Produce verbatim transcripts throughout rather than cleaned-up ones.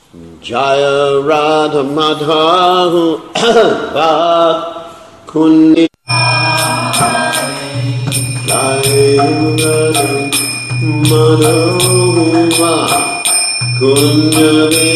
Jaya Radha Madhavu Kundi Jaya Radha Madhavu Kundi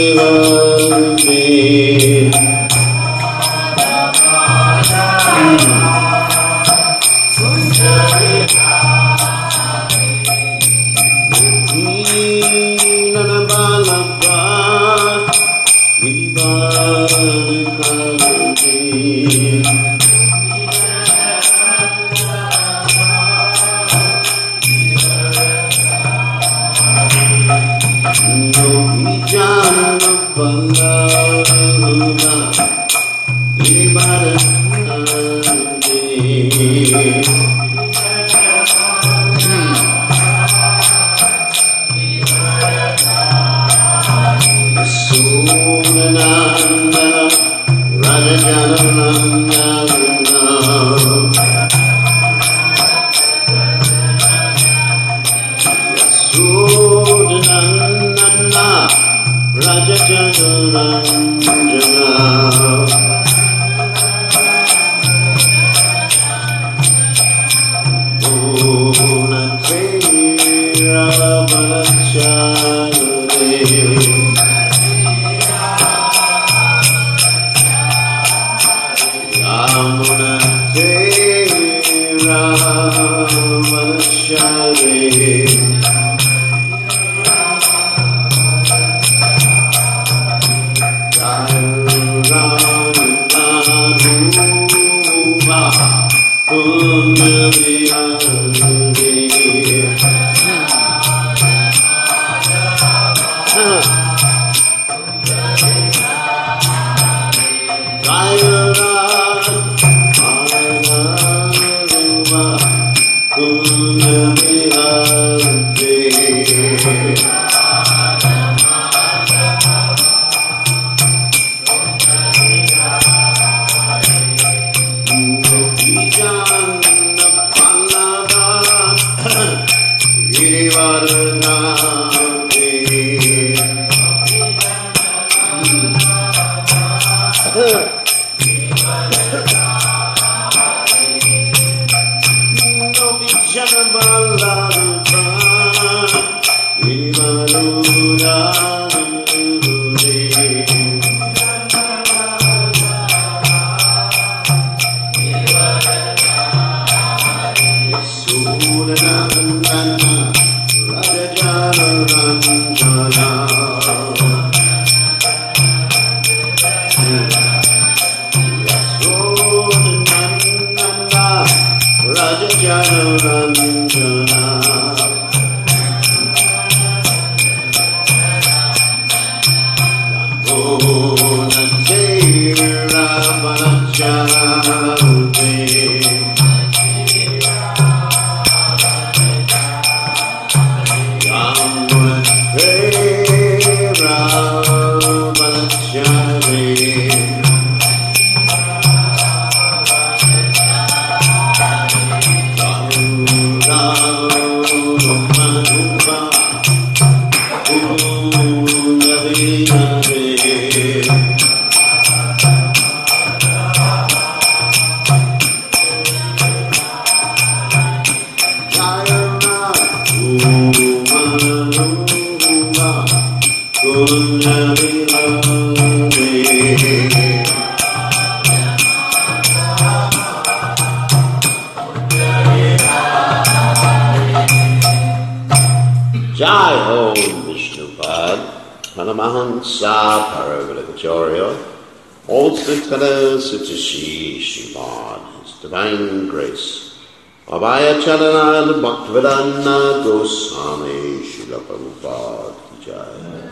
Divine Grace, Abhaya Charananda Bhaktivedanta Goswami Srila Prabhupada Ki Jai,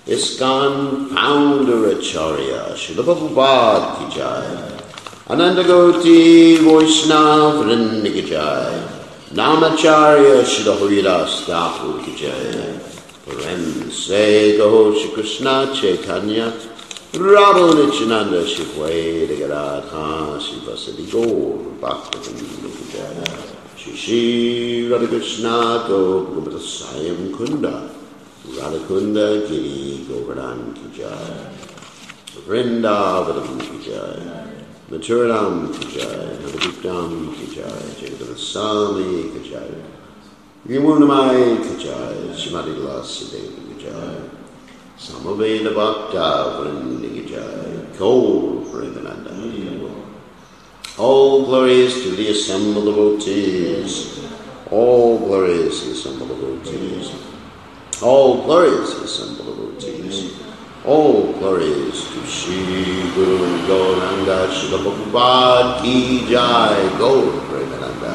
ISKCON Founder Acharya Srila Prabhupada Ki Jai, Ananda Gauti Vaishnava Vrinda Ki Jai, Namacharya Srila Haridas Thakur Ki Jai, Prem Se Gaur Shri Krishna Chaitanya Radha Nityananda Shivaya Gadadha Shivasati Gaur Bhaktivinoda Shri Shri Radha Krishna Gopala Sayam Kunda Radhakunda Giri Govardhan Ki Jai, Vrindavanam Ki Jai, Mathuram Ki Jai, Navadiptam Ki Jai, Jagadasami Ki Jai, Yamunamai Ki Jai, Shrimati Lasadevi Ki Jai, Samaveda Bhakta Vrindi Ki Jai, Gaur Premananda. All glories to the assembled devotees. All glories to the assembled devotees. All glories to the assembled devotees. All glories to Shri Guru Gauranga Srila Prabhupada Ki Jai. Gaur Premananda.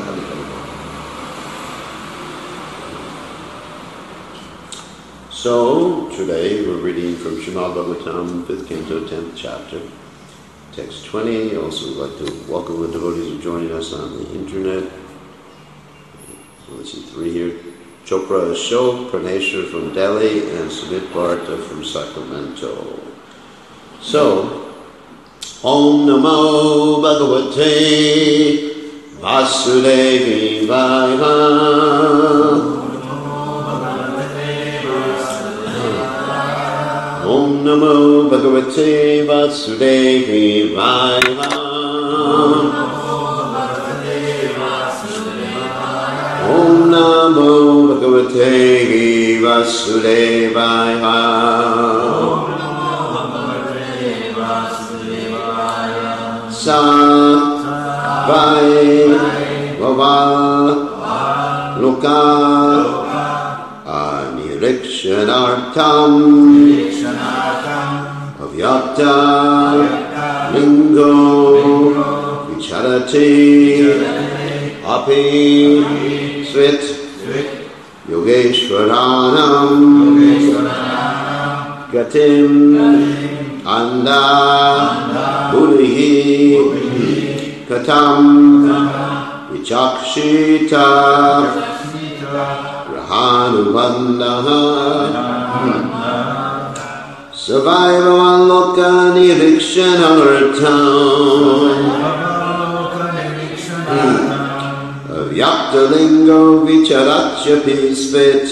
So, today we're reading from Srimad Bhagavatam, fifth canto, tenth chapter. Text twenty. Also, we'd like to welcome the devotees who are joining us on the internet. Let's see, three here. Chopra Ashok, Praneshwar from Delhi, and Sumit Bharta from Sacramento. So, Om Namo Bhagavate Vasudevaya. Om Namo Bhagavate Vasudevaya. Om Namo Bhagavate Vasudevaya. Sa Vai Vava Loka Anirikshanartam Avyakta Lingo Vicharati Api Svit Yogeshwaranam Gatim Anda Bulihi Katam Vichakshita Rahanubandaha Savaivavanloka Nirikshanartam Avyaktalingo Vicharatya Pisvit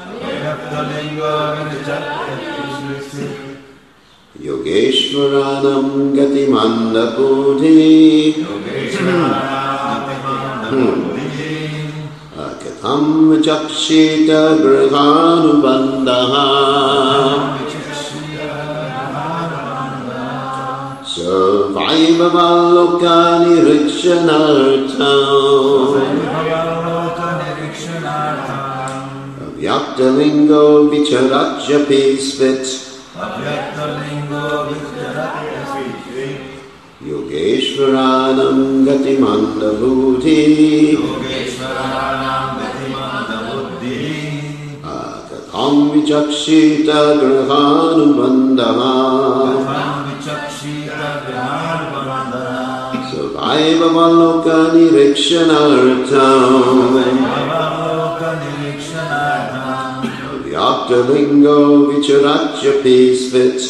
Yogeshwaranam Gatimanda Buddhi Akatam Vichakshita Grihanubandha Savaivavanloka Nirikshanartam Avyaktalingo Vicharatya Pisvit Yogeshwaranam Gatimanda Buddhi Akatam Vichakshita Grihanubandha Savaivavanloka Nirikshanartam Avyaktalingo Vicharatya Pisvit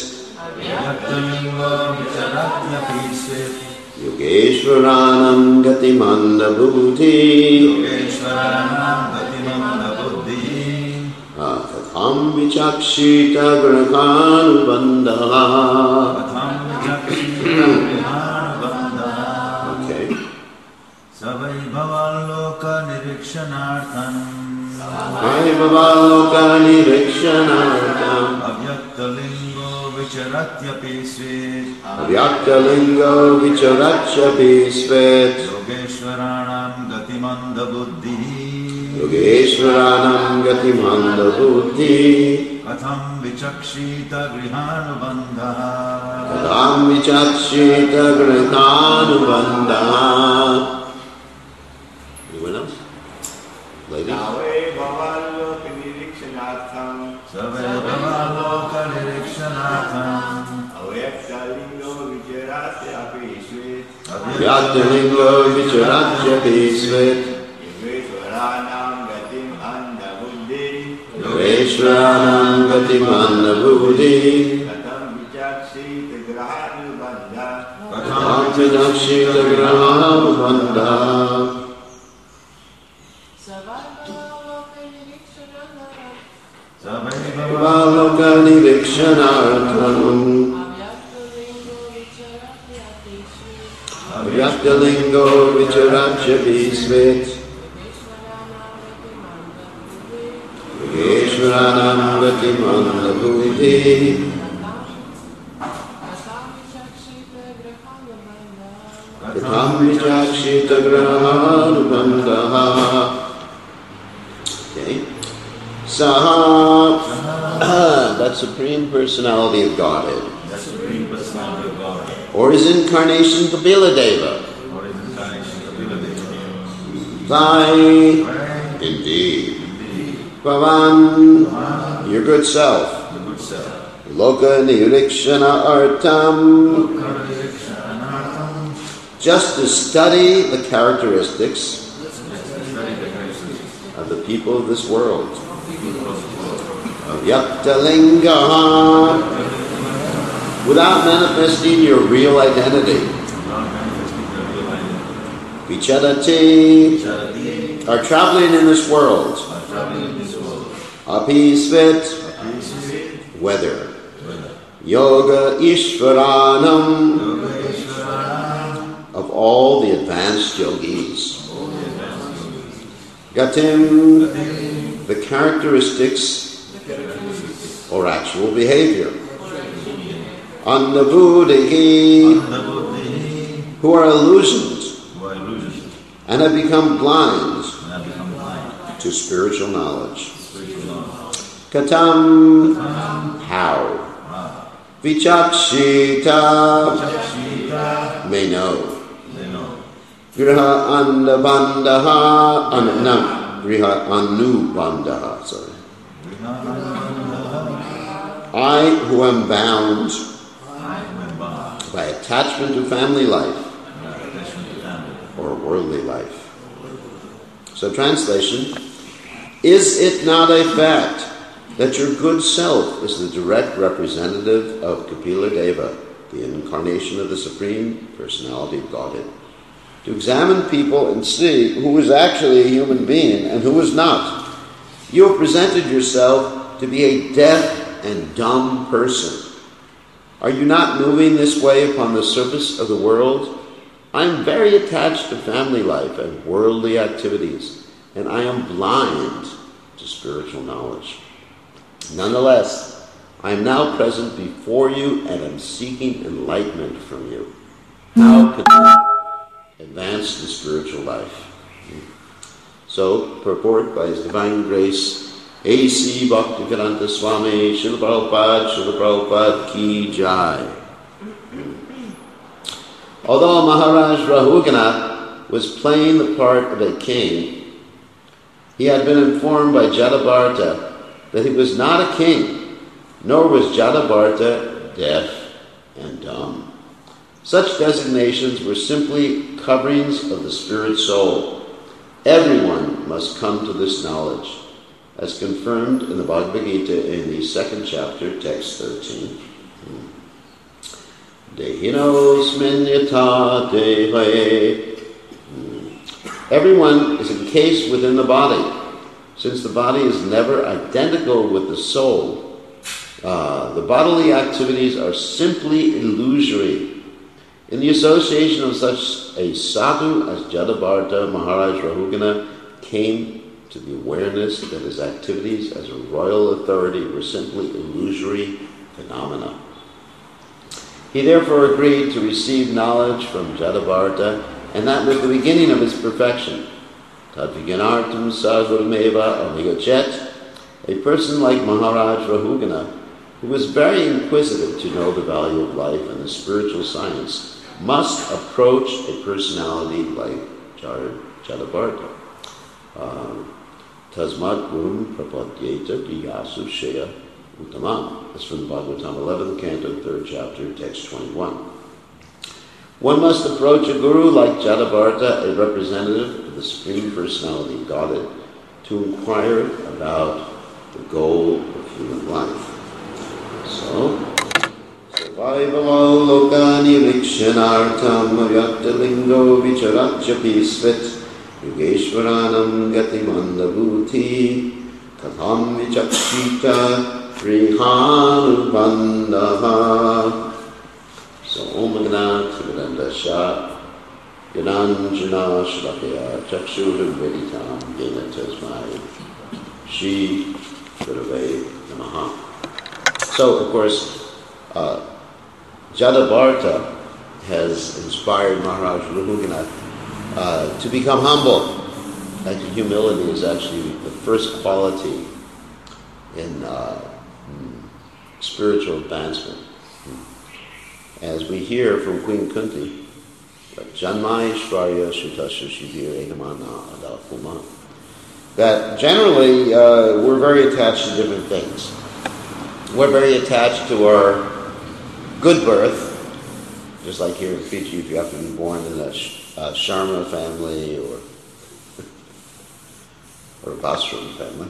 Yogeshwaranam Gatimanda Buddhi Akatam Vichakshita Grihanubandha. Okay. Savaivavanloka Nirikshanartam Savaivavanloka Nirikshanartam Avyaktalingo Vicharatya Pisvit Avyaktalingo Vicharatya Pisvit Yogeshwaranam Gatimanda Buddhi Yogeshwaranam Gatimanda Buddhi Katham Vichakshita Grihanubandha Katham Vichakshita Grihanubandha. Anyone else? Ladies? Savaivavanloka Nirikshanartam Savaivavanloka Nirikshanartam Avyaktalingo Vicharatya Pisvit Avyaktalingo Vicharatya Pisvit Yogeshwaranam Gatimanda Buddhi Yogeshwaranam Gatimanda Buddhi Katham Vichakshita Grihanubandha Katham Vichakshita Grihanubandha. Savaivavanloka Sarvalokanirikshanartam Vyaktalingo Vicharacha Visvet Yogeshwaranam Gatimandabhuti Katham Vichakshita Grahanubandha. Okay. Saha, that Supreme Personality of Godhead. That Supreme Personality of Godhead. Or his incarnation Kapila Deva. Or his incarnation Kapila Deva. Thy, Right. indeed. Indeed. Bhavan, Bhavan, your good self. the good self. Loka Nirikshana Artam. Lokarikshanartam. Just to study the characteristics Study the characteristics of the people of this world. of people of the world. Yaktalinga, without manifesting your real identity. Not manifesting the real identity. Vichadati, Charity are traveling in this world. are traveling in this world. Apisvit, Appreciate weather. whether Yoga Ishvaranam, Yoga Ishvaranam, of all the advanced yogis. all the advanced yogis. Gatim, Gatim, the characteristics or actual behavior. Annabuddhi, Annabuddhi, who are illusions who are illusions, and have become blind and have become blind. to spiritual knowledge. Spiritual knowledge. Katam, Tam, how? ah, Vichakshita, Chakshita, may know. they know. Griha andabandaha, an, no, griha anubandaha, sorry. I who am bound I am bound by attachment to family life by attachment to family. or worldly life. So translation, is it not a fact that your good self is the direct representative of Kapila Deva, the incarnation of the Supreme Personality of Godhead? To examine people and see who is actually a human being and who is not. You have presented yourself to be a deaf and dumb person. Are you not moving this way upon the surface of the world? I am very attached to family life and worldly activities, and I am blind to spiritual knowledge. Nonetheless, I am now present before you and am seeking enlightenment from you. How can you advance the spiritual life? So, purport by His Divine Grace, A C Bhaktivedanta Swami Srila Prabhupada, Srila Prabhupada Ki Jai. Although Maharaj Rahugana was playing the part of a king, he had been informed by Jadabharta that he was not a king, nor was Jadabharta deaf and dumb. Such designations were simply coverings of the spirit soul. Everyone must come to this knowledge, as confirmed in the Bhagavad Gita in the second chapter, text thirteen. Dehinosmin yata dehe. Everyone is encased within the body. Since the body is never identical with the soul, uh, the bodily activities are simply illusory. In the association of such a sadhu as Jadabharta, Maharaj Rahugana came to the awareness that his activities as a royal authority were simply illusory phenomena. He therefore agreed to receive knowledge from Jadabharta, and that was the beginning of his perfection. Tadviganartam sarvameva amigachet. A person like Maharaj Rahugana, who was very inquisitive to know the value of life and the spiritual science, must approach a personality like Jadabharta. Tasmat Gurun Prapadyeta Diyasu Shea Uttamam. That's from the Bhagavatam, eleventh canto, third chapter, text twenty-one. One must approach a guru like Jadabharta, a representative of the Supreme Personality of Godhead, to inquire about the goal of human life. So, Survivalo Lokani Vikshanartam Vyaktalingo Vicharachapi Svit Yogeshwaranam Gatimandabhuti Katham Vichakshita Grihanubandha. So Om Ganat Siddhandasha Yananjana Shlakaya Chakshura Veditam Yena Tasmai Shri Gurave Namaha. So, of course, uh, Jadabharata has inspired Maharaj Rahuganath uh, to become humble. Like humility is actually the first quality in, uh, in spiritual advancement. As we hear from Queen Kunti, Janmai Shvarya Shutasha Shivir Egamana Adapuma, that generally uh, we're very attached to different things. We're very attached to our good birth, just like here in Fiji, if you have to be born in a uh, Sharma family or or a Basram family,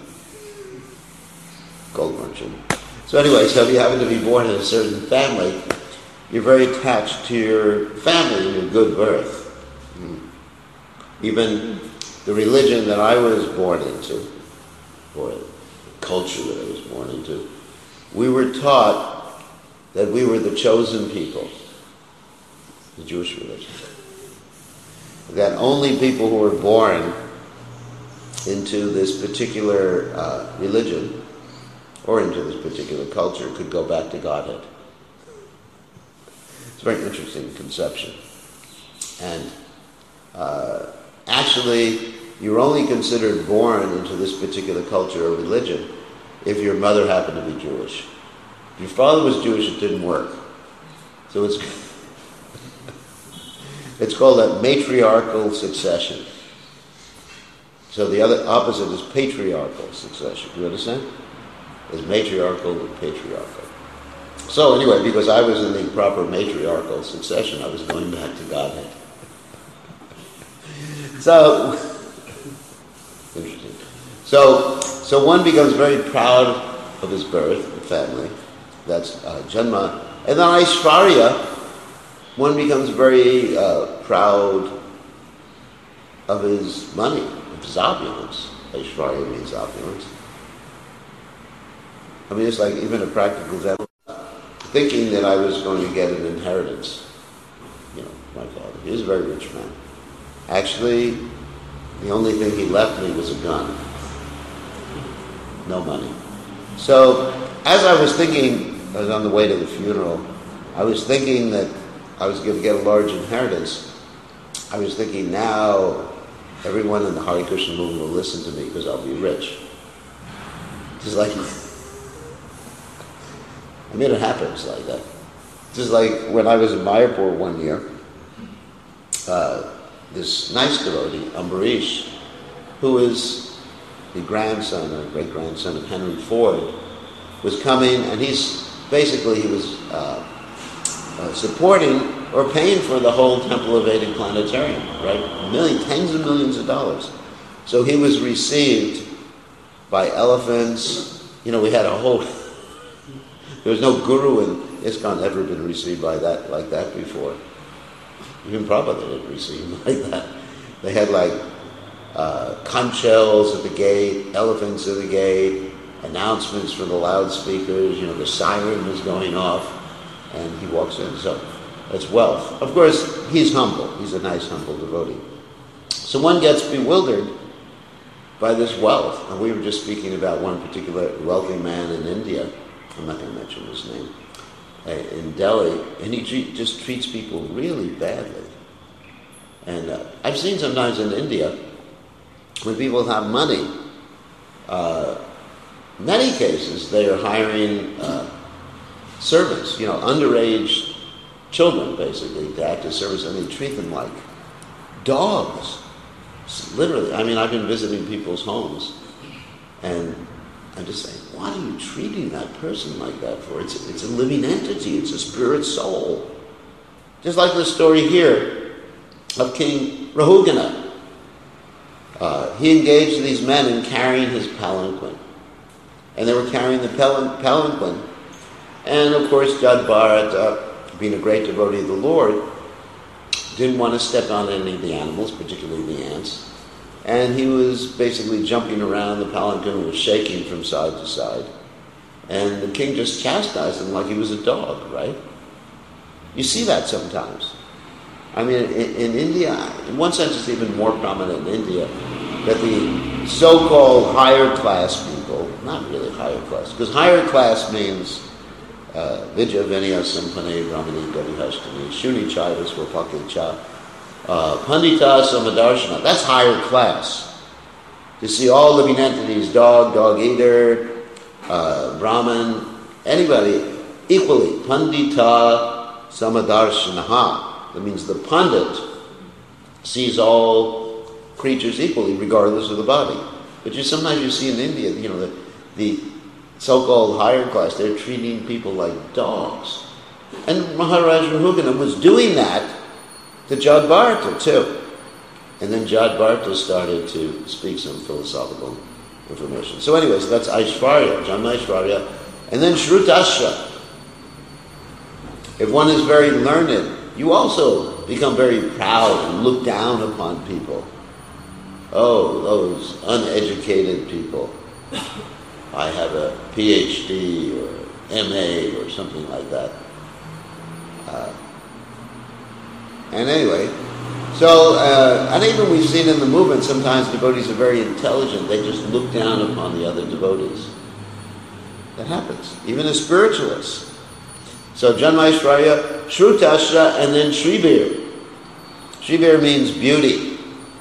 gold merchant. So anyway, so if you happen to be born in a certain family, you're very attached to your family and your good birth. Mm. Even the religion that I was born into, or the culture that I was born into, we were taught that we were the chosen people, the Jewish religion. That only people who were born into this particular uh, religion or into this particular culture could go back to Godhead. It's a very interesting conception. And uh, actually, you're only considered born into this particular culture or religion if your mother happened to be Jewish. If your father was Jewish, it didn't work. So it's it's called a matriarchal succession. So the other opposite is patriarchal succession. Do you understand? There's matriarchal and patriarchal. So anyway, because I was in the proper matriarchal succession, I was going back to Godhead. So, interesting. So, so one becomes very proud of his birth, the family. That's uh, Janma. And then Aishvarya, one becomes very uh, proud of his money, of his opulence. Aishvarya means opulence. I mean, it's like even a practical example. Thinking that I was going to get an inheritance. You know, my father, he was a very rich man. Actually, the only thing he left me was a gun. No money. So, as I was thinking, I was on the way to the funeral, I was thinking that I was going to get a large inheritance. I was thinking, now everyone in the Hare Krishna movement will listen to me because I'll be rich. Just like, I mean, it happens like that. Just like when I was in Mayapur one year, uh, this nice devotee, Ambarish, who is the grandson or great-grandson of Henry Ford, was coming, and he's basically, he was uh, uh, supporting or paying for the whole Temple of Vedic Planetarium, right? Million, tens of millions of dollars. So he was received by elephants. You know, we had a whole... There was no guru in ISKCON ever been received by that like that before. Even Prabhupada didn't receive him like that. They had like uh, conch shells at the gate, elephants at the gate, announcements from the loudspeakers. You know, the siren was going off, and he walks in. So that's wealth. Of course, he's humble. He's a nice, humble devotee. So one gets bewildered by this wealth. And we were just speaking about one particular wealthy man in India. I'm not going to mention his name, uh, in Delhi, and he tre- just treats people really badly. And uh, I've seen sometimes in India, when people have money, uh, in many cases they are hiring uh, servants, you know, underage children, basically, to act as servants, and they treat them like dogs. Literally, I mean, I've been visiting people's homes, and I'm just saying, what are you treating that person like that for? It's, it's a living entity. It's a spirit soul. Just like the story here of King Rahugana. Uh, he engaged these men in carrying his palanquin. And they were carrying the pal- palanquin. And of course, Jadbharata, being a great devotee of the Lord, didn't want to step on any of the animals, particularly the ants. And he was basically jumping around. The palanquin was shaking from side to side. and the king just chastised him like he was a dog, right? You see that sometimes. I mean, in, in India, in one sense it's even more prominent in India, that the so-called higher class people, not really higher class, because higher class means uh, Vidya Vinaya Sampane Brahmani Gadihashtani Shuni Chaya Swapake Cha uh, Pandita Samadarshana. That's higher class. You see all living entities, dog, dog eater, uh, Brahman, anybody, equally. Pandita Samadarshanaha. That means the Pandit sees all creatures equally, regardless of the body. But you sometimes you see in India, you know, the, the so-called higher class, they're treating people like dogs. And Maharaj Rahugana was doing that to Jadbharata too. And then Jadbharata started to speak some philosophical information. So anyways, that's Aishvarya, Janma Aishvarya. And then Shrutasya. If one is very learned, you also become very proud and look down upon people. Oh, those uneducated people. I have a P H D or M A or something like that. Uh, and anyway, so, uh, and even we've seen in the movement, sometimes devotees are very intelligent. They just look down upon the other devotees. That happens, even as spiritualists. So, Janmaishwarya, Shrutasya, and then Shribir. Shribir means beauty.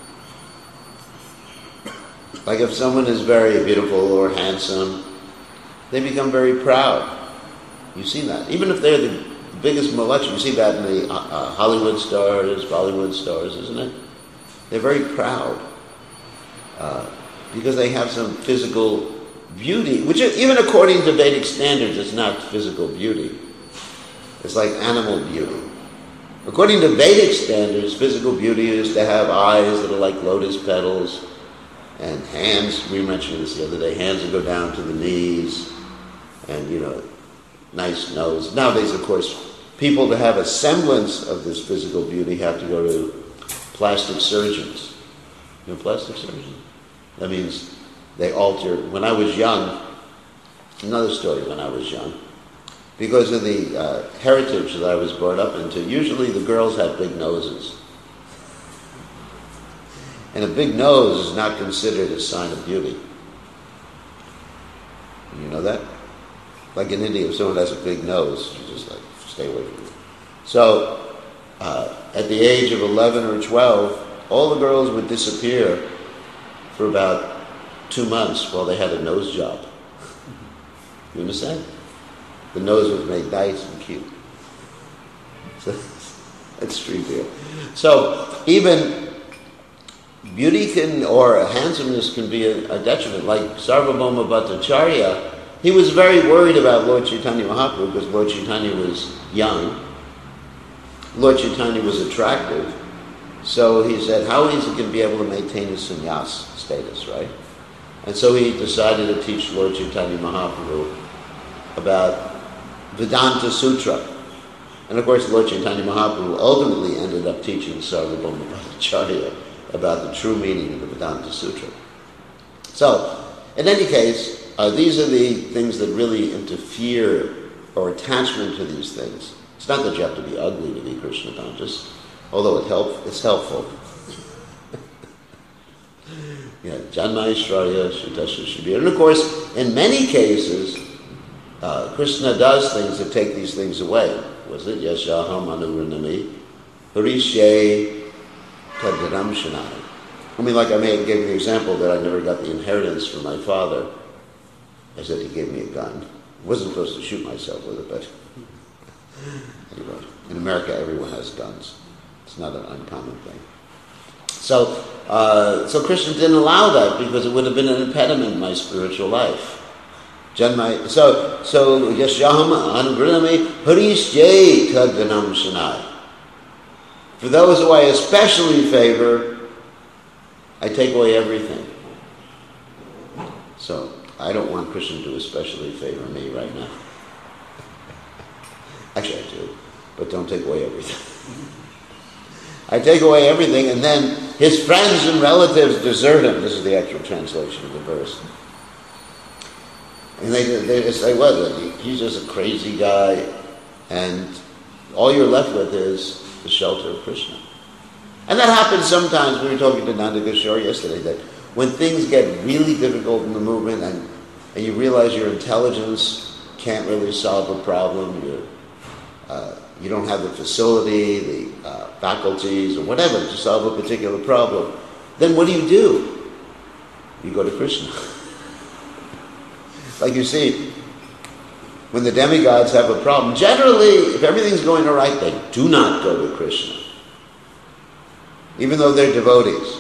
Like if someone is very beautiful or handsome, they become very proud. You see that. Even if they're the biggest malachim, you see that in the uh, Hollywood stars, Bollywood stars, isn't it? They're very proud uh, because they have some physical beauty, which is, even according to Vedic standards, is not physical beauty. It's like animal beauty. According to Vedic standards, physical beauty is to have eyes that are like lotus petals, and hands, we mentioned this the other day, hands that go down to the knees, and, you know, nice nose. Nowadays, of course, people to have a semblance of this physical beauty have to go to plastic surgeons. You know, plastic surgeons? That means they alter. When I was young, another story when I was young, because of the uh, heritage that I was brought up into, usually the girls have big noses. And a big nose is not considered a sign of beauty. You know that? Like in India, if someone has a big nose, you just like, stay away from it. So, uh, at the age of eleven or twelve, all the girls would disappear for about two months while they had a nose job. You understand? The nose was made nice and cute. So, that's true there. So, even beauty can, or handsomeness can be a, a detriment. Like Sarvabhauma Bhattacharya, he was very worried about Lord Chaitanya Mahaprabhu because Lord Chaitanya was young. Lord Chaitanya was attractive. So he said, how is he going to be able to maintain his sannyas status, right? And so he decided to teach Lord Chaitanya Mahaprabhu about Vedanta Sutra. And of course, Lord Chaitanya Mahaprabhu ultimately ended up teaching Sarvabhauma Bhattacharya about the true meaning of the Vedanta Sutra. So, in any case, uh, these are the things that really interfere, or attachment to these things. It's not that you have to be ugly to be Krishna conscious, although it help, it's helpful. Yeah, Janma Aishwarya, Shrutasya, Shribir. And of course, in many cases, uh, Krishna does things that take these things away. Was it? Yashaham Anuranami, Harishye Tadram Shanai. I mean, like I may have given the example that I never got the inheritance from my father. I said he gave me a gun. I wasn't supposed to shoot myself with it, but anyway, in America everyone has guns. It's not an uncommon thing. So, uh, so Krishna didn't allow that because it would have been an impediment in my spiritual life. Janmai, so, so Yashaham Anugranami Harish Jay Tadvanam Shanai. For those who I especially favor, I take away everything. So, I don't want Krishna to especially favor me right now. Actually, I do, but don't take away everything. I take away everything, and then his friends and relatives desert him. This is the actual translation of the verse. And they, they say, well, he's just a crazy guy, and all you're left with is the shelter of Krishna. And that happens sometimes. We were talking to Nanda Kishore yesterday, that when things get really difficult in the movement and, and you realize your intelligence can't really solve a problem, you're, uh, you don't have the facility, the uh, faculties, or whatever to solve a particular problem, then what do you do? You go to Krishna. Like you see, when the demigods have a problem, generally, if everything's going all right, they do not go to Krishna, even though they're devotees.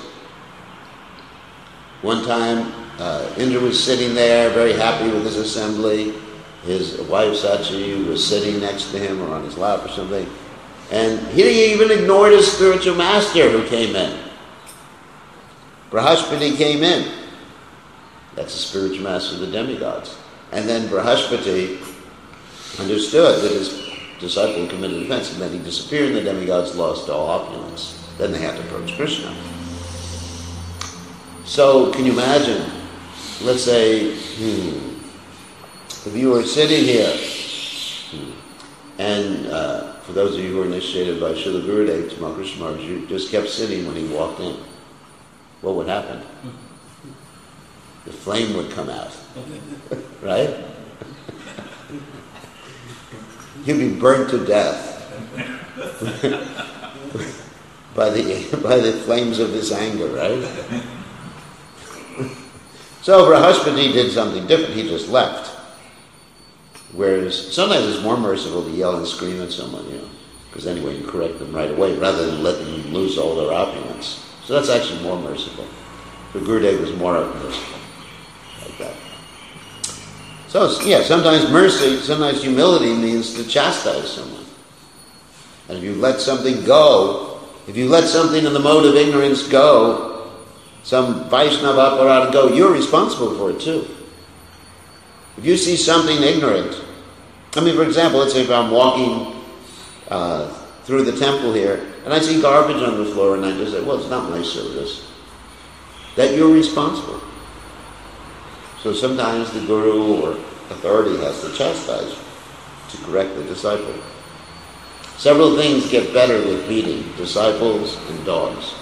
One time, uh, Indra was sitting there, very happy with his assembly. His wife, Sachi, was sitting next to him or on his lap or something. And he even ignored his spiritual master who came in. Brahaspati came in. That's the spiritual master of the demigods. And then Brahaspati understood that his disciple committed offense, and then he disappeared, and the demigods lost all opulence. Then they had to approach Krishna. So, can you imagine, let's say, hmm, if you were sitting here, hmm, and uh, for those of you who are initiated by Srila Gurudev, Tamal Krishna Maharaj, you just kept sitting when he walked in, what would happen? The flame would come out, right? You'd be burnt to death by the by the flames of this anger, right? So Brahaspati did something different. He just left. Whereas sometimes it's more merciful to yell and scream at someone, you know, because anyway you correct them right away rather than let them lose all their opulence. So that's actually more merciful. But Gurudev was more merciful. That. So, yeah, sometimes mercy, sometimes humility means to chastise someone. And if you let something go, if you let something in the mode of ignorance go, some Vaishnava aparada go, you're responsible for it too. If you see something ignorant, I mean, for example, let's say if I'm walking uh, through the temple here, and I see garbage on the floor, and I just say, well, it's not my service. That you're responsible. So sometimes the guru or authority has to chastise to correct the disciple. Several things get better with beating, disciples and dogs.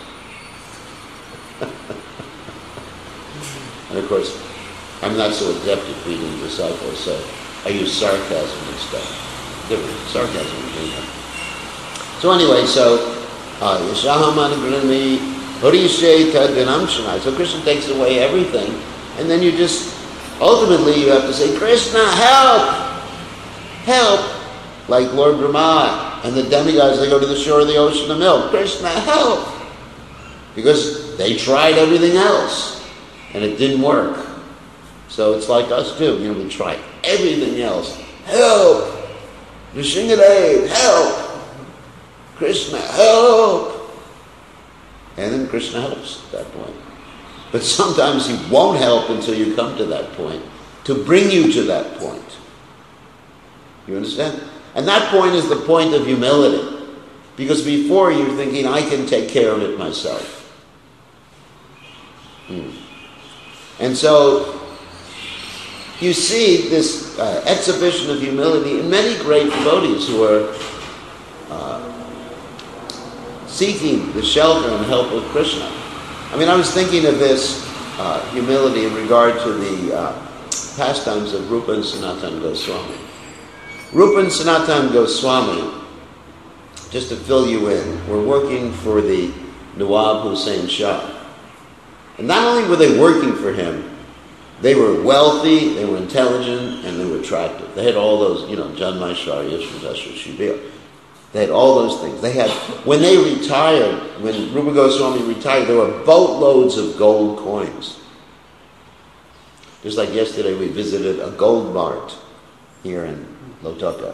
And of course, I'm not so adept at beating disciples, so I use sarcasm and stuff. Different sarcasm and beating. So anyway, so Yashahamana Granami Horishe Tadvinam Shanai. So Krishna takes away everything. And then you just, ultimately you have to say, Krishna, help! Help! Like Lord Brahma and the demigods, they go to the shore of the ocean of milk. Krishna, help! Because they tried everything else, and it didn't work. So it's like us too, you know, we try everything else. Help! Nrsingadev, help! Krishna, help! And then Krishna helps at that point. But sometimes he won't help until you come to that point, to bring you to that point. You understand? And that point is the point of humility. Because before you're thinking, I can take care of it myself. Hmm. And so, you see this uh, exhibition of humility in many great devotees who are uh, seeking the shelter and help of Krishna. I mean, I was thinking of this uh, humility in regard to the uh, pastimes of Rupa and Sanatana Goswami. Rupa and Sanatana Goswami, just to fill you in, were working for the Nawab Hussain Shah. And not only were they working for him, they were wealthy, they were intelligent, and they were attractive. They had all those, you know, Janmai Shari, Yeshwadasra, Shubir. They had all those things. They had, when they retired, when Rupa Goswami retired, there were boatloads of gold coins. Just like yesterday we visited a gold mart here in Lotoka.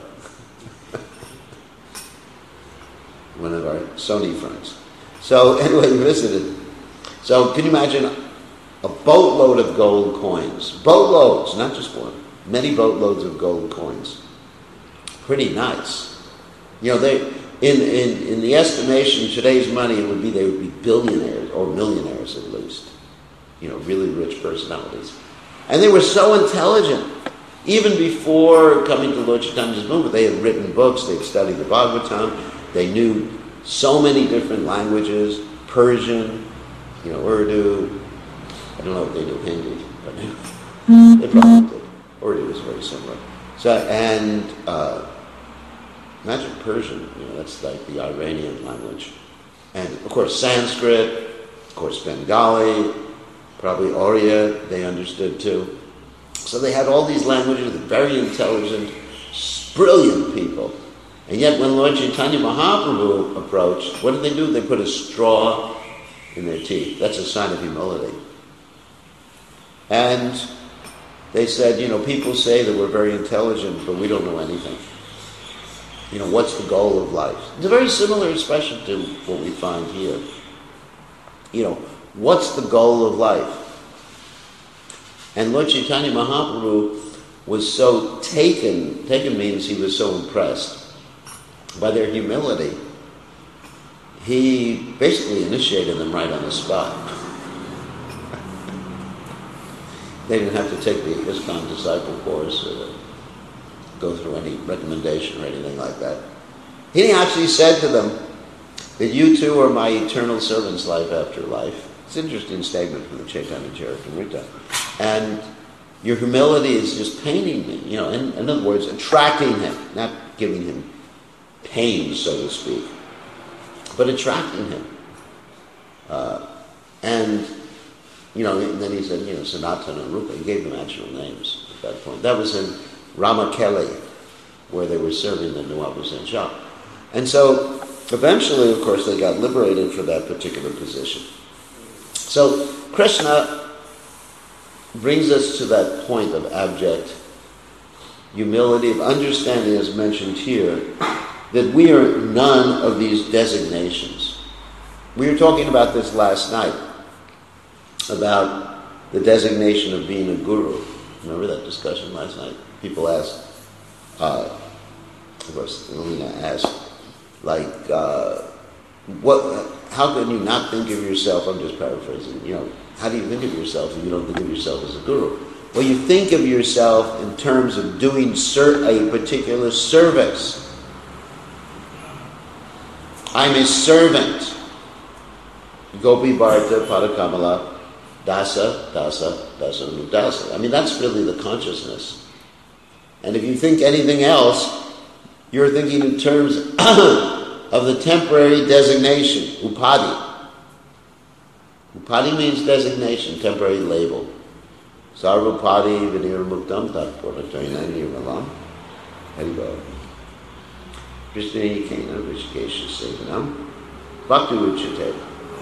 One of our Sony friends. So anyway, we visited. So can you imagine a boatload of gold coins? Boatloads, not just one. Many boatloads of gold coins. Pretty nice. You know, they in, in, in the estimation of today's money, it would be they would be billionaires or millionaires at least. You know, really rich personalities. And they were so intelligent. Even before coming to Lord Chaitanya's movement, they had written books, they'd studied the Bhagavatam, they knew so many different languages, Persian, you know, Urdu, I don't know if they knew Hindi, but they probably did. Urdu was very similar. So, and uh, imagine Persian, you know, that's like the Iranian language. And of course Sanskrit, of course Bengali, probably Oriya, they understood too. So they had all these languages, very intelligent, brilliant people. And yet when Lord Chaitanya Mahaprabhu approached, what did they do? They put a straw in their teeth. That's a sign of humility. And they said, you know, people say that we're very intelligent, but we don't know anything. You know, what's the goal of life? It's a very similar expression to what we find here. You know, what's the goal of life? And Lord Chaitanya Mahaprabhu was so taken, taken means he was so impressed by their humility, he basically initiated them right on the spot. They didn't have to take the ISKCON disciple course or go through any recommendation or anything like that. He actually said to them that you two are my eternal servants life after life. It's an interesting statement from the Chaitanya Charitamrita. And your humility is just paining me, you know, in, in other words, attracting him, not giving him pain, so to speak, but attracting him. Uh, and, you know, and then he said, you know, Sanatana and Rupa, he gave them actual names at that point. That was in Ramakeli, where they were serving the Nuwabu shop. And so, eventually, of course, they got liberated for that particular position. So, Krishna brings us to that point of abject humility, of understanding, as mentioned here, that we are none of these designations. We were talking about this last night, about the designation of being a guru. Remember that discussion last night? People asked, uh, of course, Lena asked, like, uh, what? How can you not think of yourself, I'm just paraphrasing, you know, how do you think of yourself if you don't think of yourself as a guru? Well, you think of yourself in terms of doing ser- a particular service. I'm a servant. Gopi Bharta Padakamala Dasa Dasa Dasa Nudasa. I mean, that's really the consciousness. And if you think anything else, you're thinking in terms of the temporary designation, upadi. Upadi means designation, temporary label. Sarvapadi vinir muktam tat purnatainani malam. Haribo. Krishna Kena Rishikesha Sevanam. Bhakti Uchate.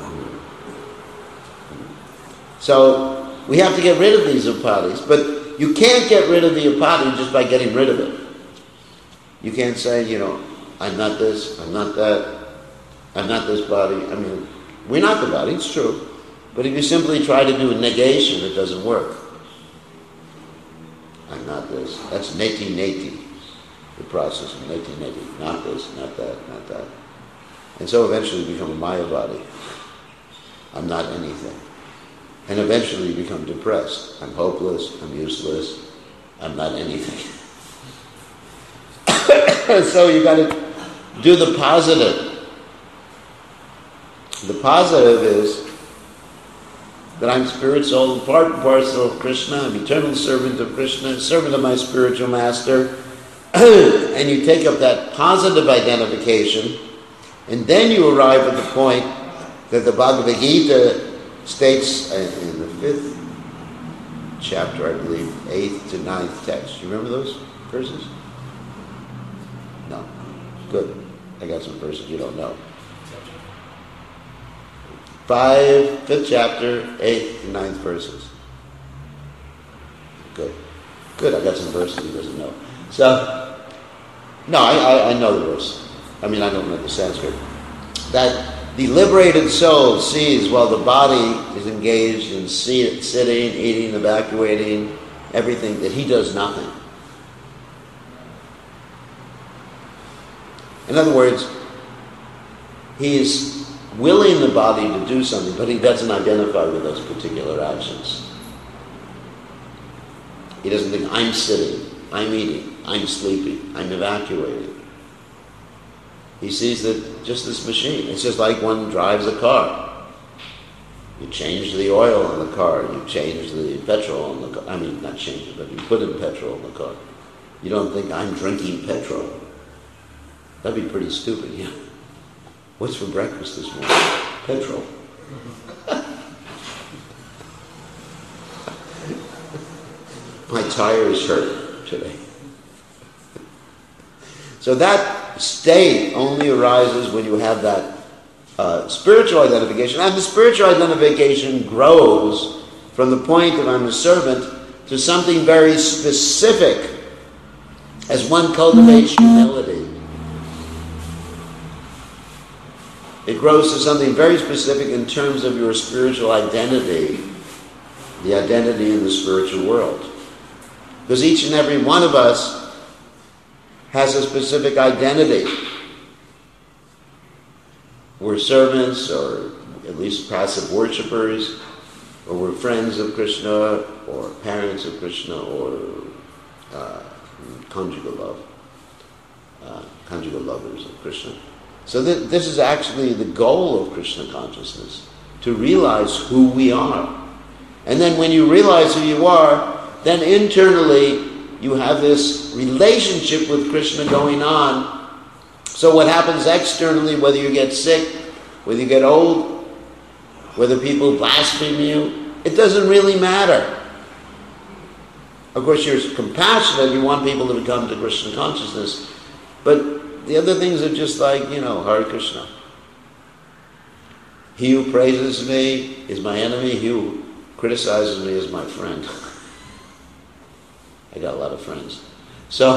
So we have to get rid of these upadis, but you can't get rid of the upadi just by getting rid of it. You can't say, you know, I'm not this, I'm not that, I'm not this body. I mean, we're not the body, it's true. But if you simply try to do a negation, it doesn't work. I'm not this. That's neti neti, the process of neti neti. Not this, not that, not that. And so eventually you become a Maya body. I'm not anything. And eventually you become depressed. I'm hopeless, I'm useless, I'm not anything. So you got to do the positive. The positive is that I'm spirit, soul, part and parcel of Krishna. I'm eternal servant of Krishna, servant of my spiritual master. And you take up that positive identification, and then you arrive at the point that the Bhagavad Gita states in the fifth chapter, I believe, eighth to ninth text. You remember those verses? No. Good. I got some verses you don't know. Five, fifth chapter, eighth and ninth verses. Good. Good, I got some verses he doesn't know. So, no, I, I, I know the verse. I mean, I don't know the Sanskrit. That the liberated soul sees while the body is engaged in see, sitting, eating, evacuating, everything, that he does nothing. In other words, he is willing the body to do something, but he doesn't identify with those particular actions. He doesn't think, I'm sitting, I'm eating, I'm sleeping, I'm evacuating. He sees that just this machine, it's just like one drives a car. You change the oil on the car, you change the petrol on the car. I mean, not change it, but you put in petrol in the car. You don't think, I'm drinking petrol. That'd be pretty stupid, yeah. What's for breakfast this morning? Petrol. My tires hurt today. So that state only arises when you have that uh, spiritual identification. And the spiritual identification grows from the point of I'm a servant to something very specific as one cultivates humility. It grows to something very specific in terms of your spiritual identity, the identity in the spiritual world. Because each and every one of us has a specific identity. We're servants, or at least passive worshippers, or we're friends of Krishna, or parents of Krishna, or uh, conjugal love, uh, conjugal lovers of Krishna. So th- this is actually the goal of Krishna consciousness, to realize who we are. And then when you realize who you are, then internally you have this relationship with Krishna going on. So what happens externally, whether you get sick, whether you get old, whether people blaspheme you, it doesn't really matter. Of course, you're compassionate, you want people to become to Krishna consciousness, but the other things are just like, you know, Hare Krishna. He who praises me is my enemy, he who criticizes me is my friend. I got a lot of friends. So,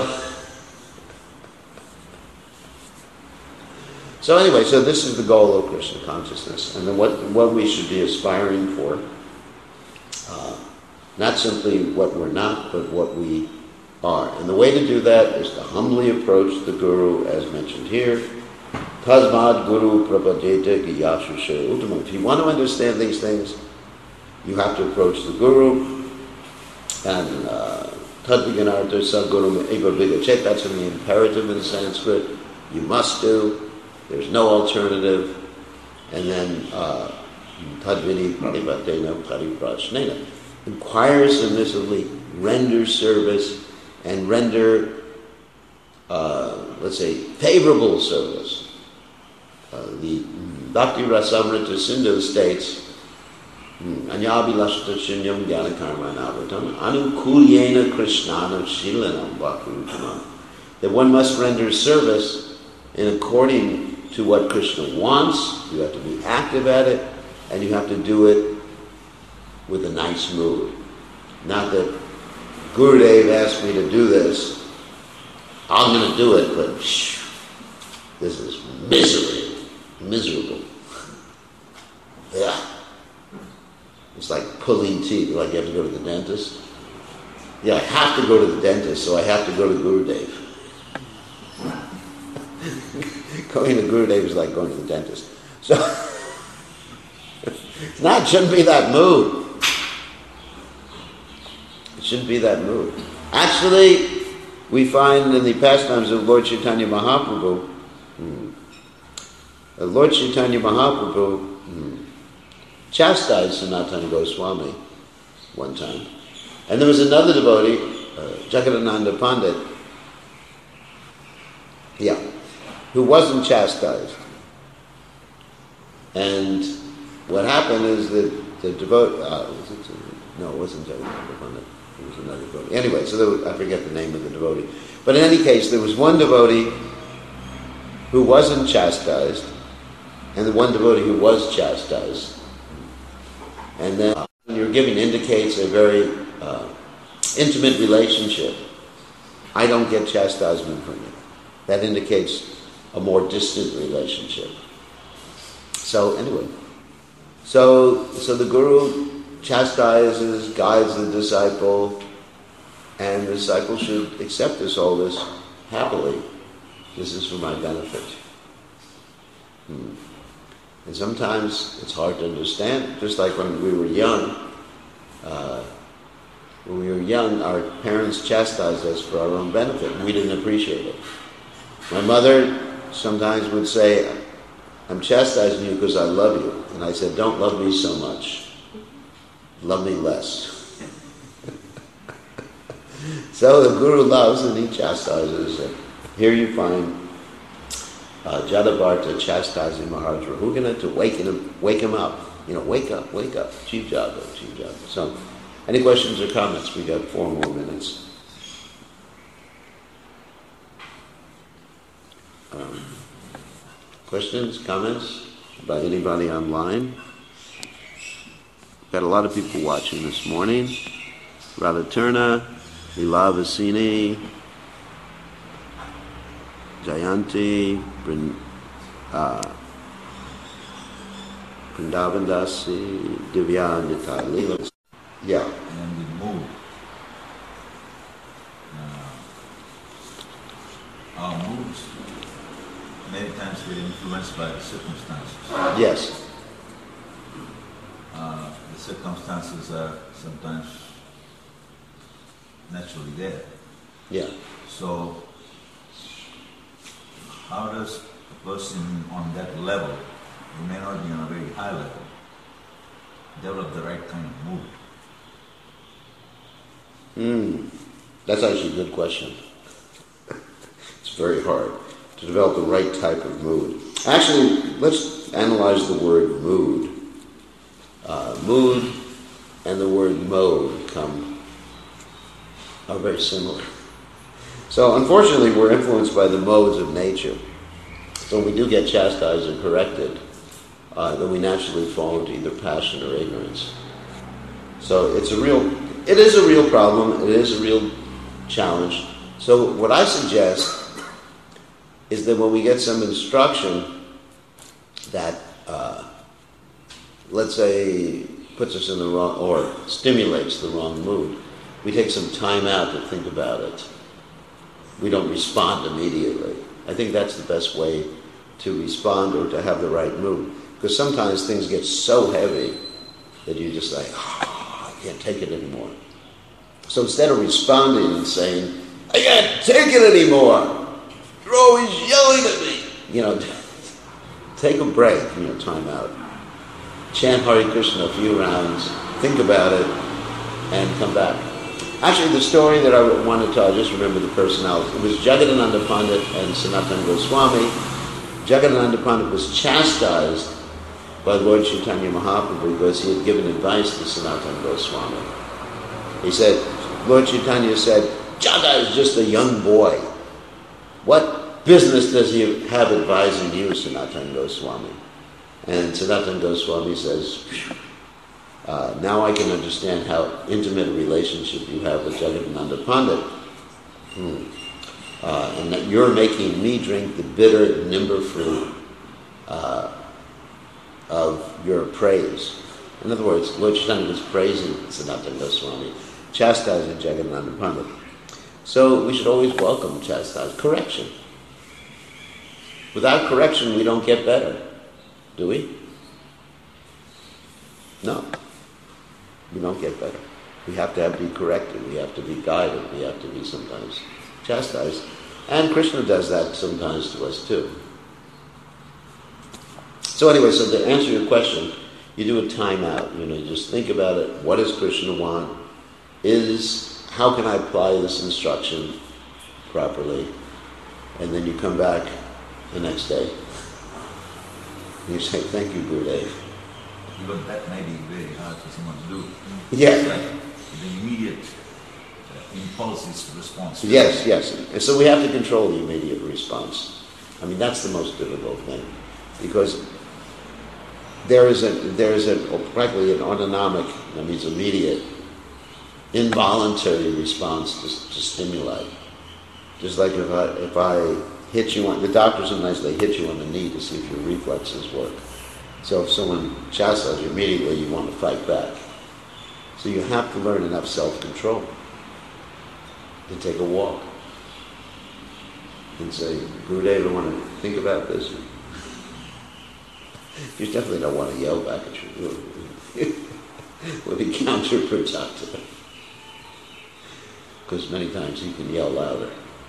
so anyway, so this is the goal of Krishna consciousness, and then what what we should be aspiring for. Uh, not simply what we're not, but what we are. And the way to do that is to humbly approach the Guru, as mentioned here. Tasmad Guru Prapadete Giyashu Shre Uttamam. If you want to understand these things, you have to approach the Guru, and uh, Tadviganartha Sadguru Eva Vigachet, that's in the imperative in Sanskrit. You must do. There's no alternative. And then Tadvini Parivatena Pariprashnena. Inquire submissively, render service, and render, uh, let's say, favorable service. Uh, the Bhakti Rasamrita Sindhu states, Anyabhilashta Shinyam Jnana Karma Navatam Anukulyena Krishnana Shilanam Bhakurutamam. That one must render service in according to what Krishna wants. You have to be active at it, and you have to do it with a nice mood. Not that Gurudev asked me to do this, I'm going to do it, but shh, this is misery, miserable. Yeah. It's like pulling teeth, like you have to go to the dentist. Yeah, I have to go to the dentist, so I have to go to Gurudev. Going to Gurudev is like going to the dentist. So, it's not, it shouldn't be that mood. It shouldn't be that mood. Actually, we find in the pastimes of Lord Chaitanya Mahaprabhu, hmm, Lord Chaitanya Mahaprabhu hmm, chastised Sanatana Goswami one time. And there was another devotee, uh, Jagadananda Pandit, yeah, who wasn't chastised. And what happened is that the devotee, uh, was it, no, it wasn't Jagadananda Pandit, it was another devotee. Anyway, so there was, I forget the name of the devotee. But in any case, there was one devotee who wasn't chastised, and the one devotee who was chastised. And then uh, your giving indicates a very uh, intimate relationship. I don't get chastisement from you. That indicates a more distant relationship. So anyway, so so the Guru chastises, guides the disciple, and the disciple should accept this, all this happily. This is for my benefit. Hmm. And sometimes it's hard to understand, just like when we were young. Uh, when we were young, our parents chastised us for our own benefit, and we didn't appreciate it. My mother sometimes would say, I'm chastising you because I love you. And I said, don't love me so much. Love me less. So the Guru loves and he chastises. And here you find uh, Jadabharta chastising Maharaj Rahugana to wake him, wake him up. You know, wake up, wake up. Chief Jada, Chief Jada. So, any questions or comments? We got four more minutes. Um, questions, comments by anybody online? Got a lot of people watching this morning. Radhaturna, Lila Vasini, Jayanti, Brin, uh, Vrindavan Dasi, Divya, Nita, Lila. Yeah. And the mood. Uh, our moods, many times we're influenced by the circumstances. Yes. Uh, the circumstances are sometimes naturally there. Yeah. So, how does a person on that level, who may not be on a very high level, develop the right kind of mood? Hmm. That's actually a good question. It's very hard to develop the right type of mood. Actually, let's analyze the word mood. Uh, mood and the word mode come are very similar. So unfortunately, we're influenced by the modes of nature. So when we do get chastised and corrected, uh, then we naturally fall into either passion or ignorance. So it's a real, it is a real problem. It is a real challenge. So what I suggest is that when we get some instruction that, uh, let's say, puts us in the wrong, or stimulates the wrong mood, we take some time out to think about it. We don't respond immediately. I think that's the best way to respond or to have the right mood. Because sometimes things get so heavy that you're just like, oh, I can't take it anymore. So instead of responding and saying, I can't take it anymore, you're always yelling at me, you know, take a break, you know, time out. Chant Hare Krishna a few rounds, think about it, and come back. Actually, the story that I want to tell, I just remember the personality. It was Jagadananda Pandit and Sanatana Goswami. Jagadananda Pandit was chastised by Lord Chaitanya Mahaprabhu because he had given advice to Sanatana Goswami. He said, Lord Chaitanya said, Jaga is just a young boy. What business does he have advising you, Sanatana Goswami? And Sanatana Goswami says, uh, now I can understand how intimate a relationship you have with Jagadananda Pandit. Hmm. Uh, and that you're making me drink the bitter nimber fruit uh, of your praise. In other words, Lord Chaitanya was praising Sanatana Goswami, chastising Jagadananda Pandit. So we should always welcome chastisement, correction. Without correction, we don't get better. Do we? No. We don't get better. We have to have, be corrected. We have to be guided. We have to be sometimes chastised. And Krishna does that sometimes to us too. So anyway, so to answer your question, you do a time out. You know, you just think about it. What does Krishna want? Is, how can I apply this instruction properly? And then you come back the next day. You say, thank you, Gurudev. But that may be very hard for someone to do. Yeah. It's like the immediate uh, impulsive response. Yes, yes. And so we have to control the immediate response. I mean, that's the most difficult thing. Because there is a, there is a, practically an autonomic, that means immediate, involuntary response to, to stimuli. Just like if I, if I hit you on, the doctors sometimes they hit you on the knee to see if your reflexes work. So if someone chastises you, immediately you want to fight back. So you have to learn enough self-control to take a walk and say, Gurudev, I want to think about this. You definitely don't want to yell back at you. It would be counterproductive. because many times he can yell louder.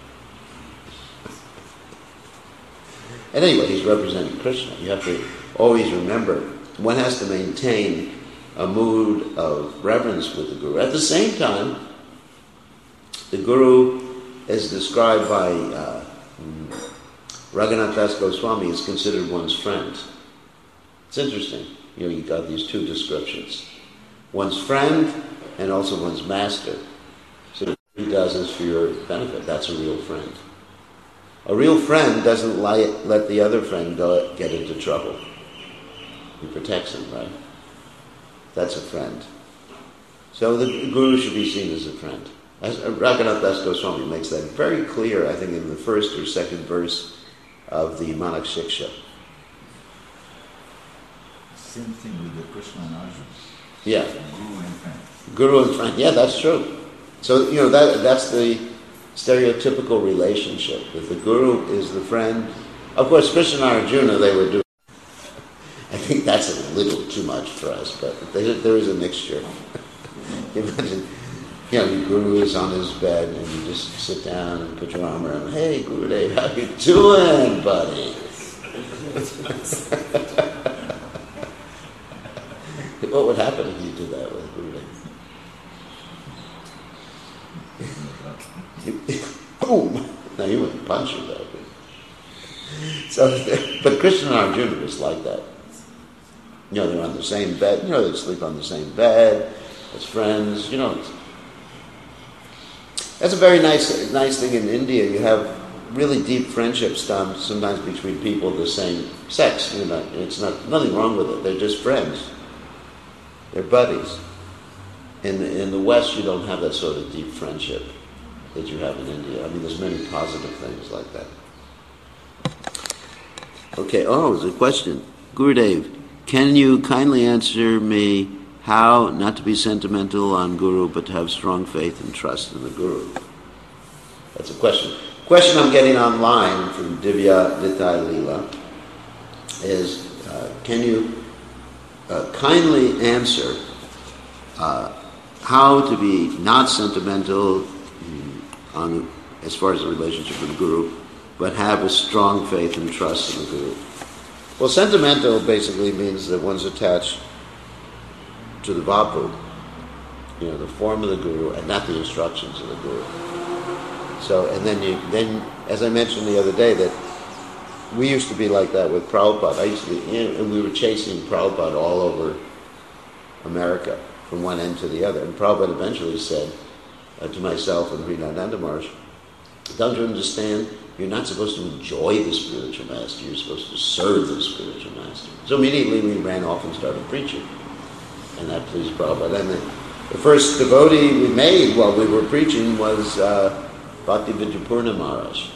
And anyway, he's representing Krishna. You have to always remember, one has to maintain a mood of reverence with the Guru. At the same time, the Guru, as described by uh, Raghunath Das Goswami, is considered one's friend. It's interesting. You know, you got these two descriptions. One's friend and also one's master. So he does this for your benefit. That's a real friend. A real friend doesn't let, let the other friend go, get into trouble. He protects him, right? That's a friend. So the Guru should be seen as a friend. As Raghunath Das Goswami makes that very clear, I think, in the first or second verse of the Manak Shiksha. Same thing with the Krishna and Arjuna. Yeah. Guru and friend. Guru and friend. Yeah, that's true. So, you know, that that's the stereotypical relationship. If the Guru is the friend, of course, Krishna and Arjuna, they were doing. I think that's a little too much for us, but there, there is a mixture. Imagine, you know, the Guru is on his bed and you just sit down and put your arm around him. Hey, Gurudev, how you doing, buddy? What would happen if you did that with Gurudev? Boom! Now he wouldn't punch you though. So, but Krishna and Arjuna was like that. You know, they're on the same bed. You know, they sleep on the same bed as friends. You know, that's a very nice, nice thing in India. You have really deep friendships sometimes between people of the same sex. You know, it's not nothing wrong with it. They're just friends. They're buddies. In the, in the West, you don't have that sort of deep friendship that you have in India. I mean, there's many positive things like that. Okay. Oh, there's a question, Gurudev. Can you kindly answer me how not to be sentimental on Guru, but to have strong faith and trust in the Guru? That's a question. Question I'm getting online from Divya Dittai Leela is, uh, can you uh, kindly answer uh, how to be not sentimental on as far as the relationship with the Guru, but have a strong faith and trust in the Guru? Well, sentimental basically means that one's attached to the Vapu, you know, the form of the Guru, and not the instructions of the Guru. So, and then you, then, as I mentioned the other day, that we used to be like that with Prabhupada. I used to be, you know, and we were chasing Prabhupada all over America, from one end to the other. And Prabhupada eventually said uh, to myself and Hrinananda Maharaj, don't you understand? You're not supposed to enjoy the spiritual master. You're supposed to serve the spiritual master. So immediately we ran off and started preaching. And that pleased Prabhupada. And the, the first devotee we made while we were preaching was uh, Bhakti Vidyapurna Maharaj.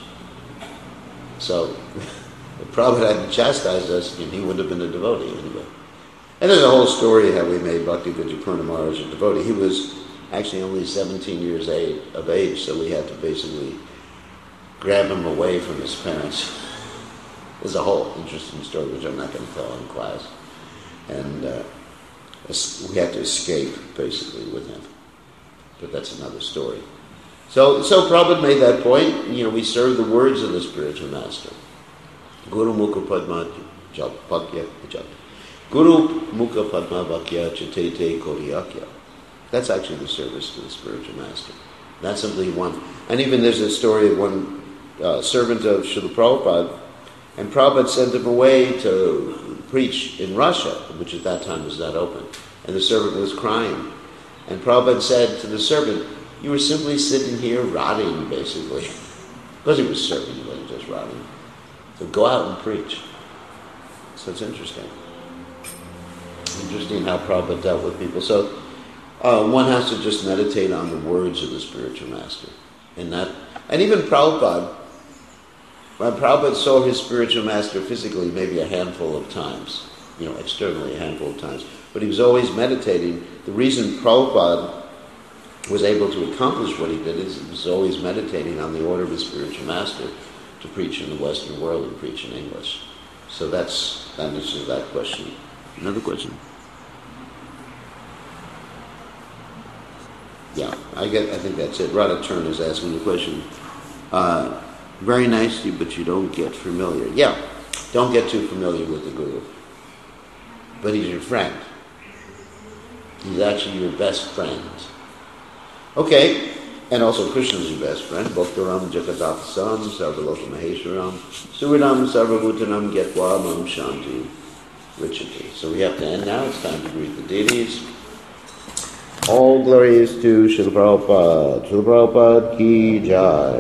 So if Prabhupada hadn't chastised us, he wouldn't have been a devotee anyway. And there's a whole story how we made Bhakti Vidyapurna Maharaj a devotee. He was actually only seventeen years of age, so we had to basically grab him away from his parents. There's a whole interesting story which I'm not going to tell in class. And uh, we had to escape, basically, with him. But that's another story. So, so Prabhupada made that point. You know, we serve the words of the spiritual master. Guru Mukha Padma Vakya Jap. Guru Mukha Padma Vakya Chatete Kodiyakya. That's actually the service to the spiritual master. That's something he wants. And even there's a story of one uh, servant of Srila Prabhupada, and Prabhupada sent him away to preach in Russia, which at that time was not open. And the servant was crying. And Prabhupada said to the servant, you were simply sitting here rotting, basically. Because he was serving, he wasn't just rotting. So go out and preach. So it's interesting. Interesting how Prabhupada dealt with people. So uh, one has to just meditate on the words of the spiritual master. And that, and even Prabhupada, when Prabhupada saw his spiritual master physically maybe a handful of times, you know, externally a handful of times, but he was always meditating. The reason Prabhupada was able to accomplish what he did is he was always meditating on the order of his spiritual master to preach in the Western world and preach in English. So that's that answers that question. Another question. Yeah, I get. I think that's it. Radha Turn is asking the question. Uh, very nice, but you don't get familiar. Yeah, don't get too familiar with the Guru. But he's your friend. He's actually your best friend. Okay, and also Krishna's your best friend. Bhaktaram Jagatathasam Sarvaloka Maheshwaram Suridam Sarvabhutanam Gyatva Mam Shanti Richati. So we have to end now. It's time to greet the deities. All glories to Srila Prabhupada. Srila Prabhupada ki jai.